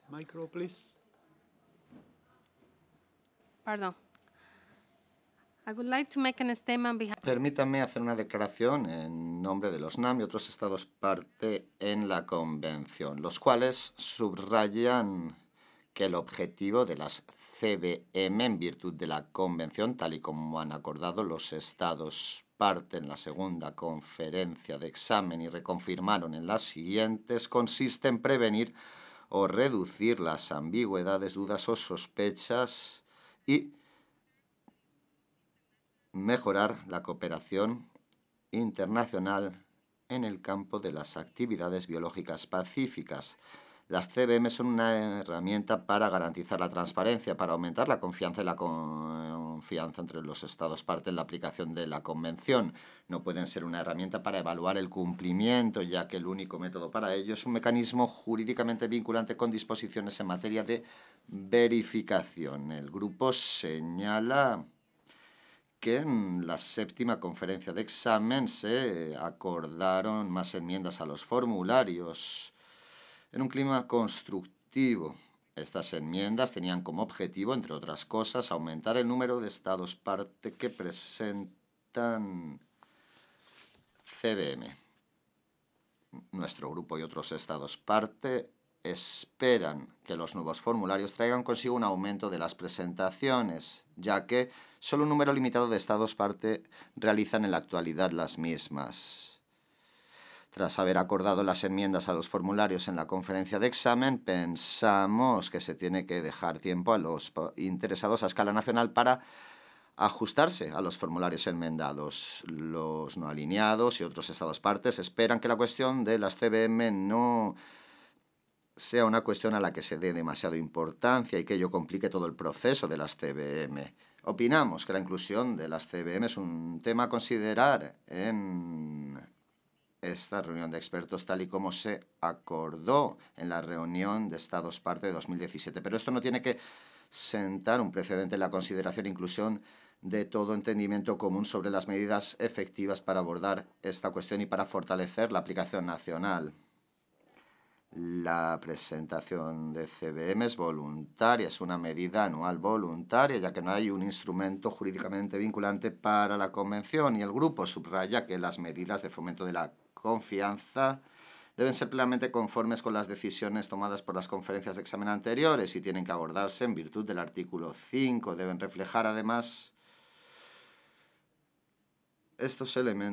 Micro, please. Pardon. I would like to make a statement behind. Permítanme hacer una declaración en nombre de los NAM y otros estados parte en la Convención, los cuales subrayan que el objetivo de las CBM, en virtud de la Convención, tal y como han acordado los estados parte en la segunda conferencia de examen y reconfirmaron en las siguientes, consiste en prevenir o reducir las ambigüedades, dudas o sospechas y mejorar la cooperación internacional en el campo de las actividades biológicas pacíficas. Las CBM son una herramienta para garantizar la transparencia, para aumentar la confianza y la confianza entre los estados parte en la aplicación de la Convención. No pueden ser una herramienta para evaluar el cumplimiento, ya que el único método para ello es un mecanismo jurídicamente vinculante con disposiciones en materia de verificación. El grupo señala que en la séptima conferencia de examen se acordaron más enmiendas a los formularios en un clima constructivo. Estas enmiendas tenían como objetivo, entre otras cosas, aumentar el número de estados parte que presentan CBM. Nuestro grupo y otros estados parte esperan que los nuevos formularios traigan consigo un aumento de las presentaciones, ya que solo un número limitado de estados parte realizan en la actualidad las mismas. Tras haber acordado las enmiendas a los formularios en la conferencia de examen, pensamos que se tiene que dejar tiempo a los interesados a escala nacional para ajustarse a los formularios enmendados. Los no alineados y otros estados partes esperan que la cuestión de las CBM no sea una cuestión a la que se dé demasiada importancia y que ello complique todo el proceso de las CBM. Opinamos que la inclusión de las CBM es un tema a considerar en esta reunión de expertos tal y como se acordó en la reunión de Estados parte de 2017. Pero esto no tiene que sentar un precedente en la consideración e inclusión de todo entendimiento común sobre las medidas efectivas para abordar esta cuestión y para fortalecer la aplicación nacional. La presentación de CBM es voluntaria, es una medida anual voluntaria, ya que no hay un instrumento jurídicamente vinculante para la Convención, y el grupo subraya que las medidas de fomento de la confianza deben ser plenamente conformes con las decisiones tomadas por las conferencias de examen anteriores y tienen que abordarse en virtud del artículo 5. Deben reflejar, además, estos elementos